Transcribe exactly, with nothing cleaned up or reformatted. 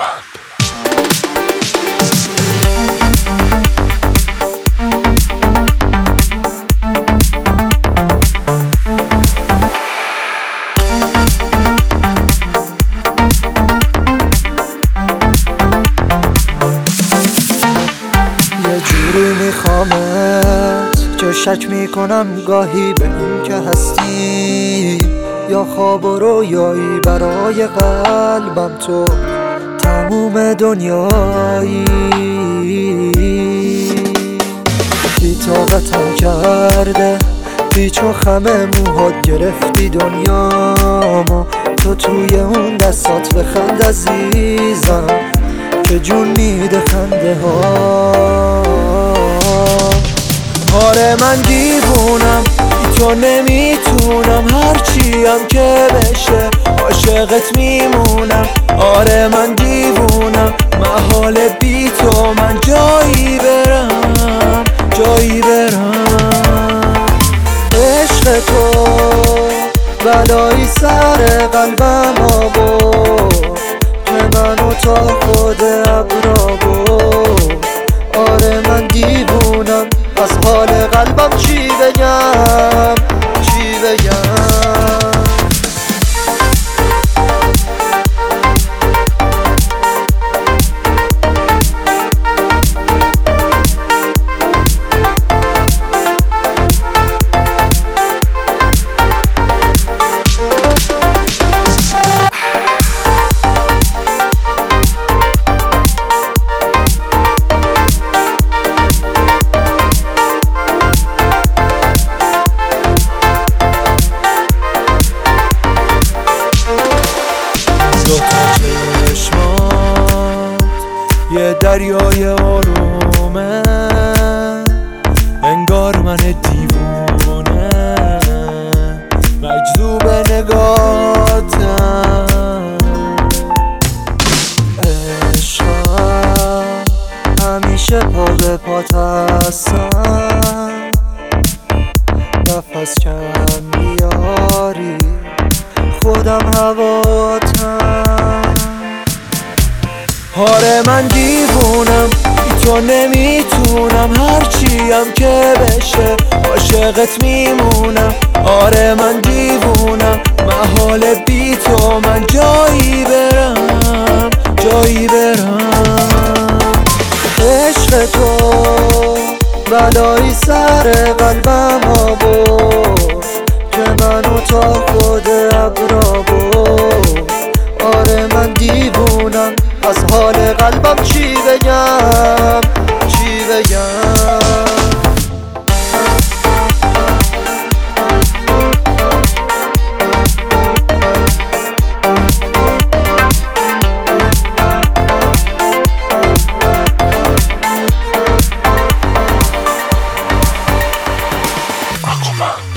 یه جوری میخوامت که شک میکنم گاهی به این که هستی یا خواب و رویایی برای قلبم تو تموم دنیایی. بی طاقتم کرده پیچ و خم موهات گرفتی دنیامو، تو توی اون دستات بخند عزیزم که جون میده خنده ها. آره من دیوونم بی تو نمیتونم، هرچیم که بشه عاشقت میمونم. آره من دیوونم محال بی تو من جایی برم جایی برم. عشق تو بلایی سر قلبم آورد که منو تا خود ابرا برد. آره من دیوونم از حال قلبم چی بگم چی بگم. یه دریای آرومه انگار من دیوونه مجذوب نگاتم. عشقم همیشه پا به پات هستم، نفس کم میاری خودم هواتم. آره من دیوونم بی تو نمیتونم، هرچیم که بشه عاشقت میمونم. آره من دیوونم محال بی تو من جایی برم جایی برم. عشق تو بلایی سر قلبم آورد که منو تا خود ابرا برد. آره من دیوونم از حال قلبم چی بگم چی بگم. Aquaman.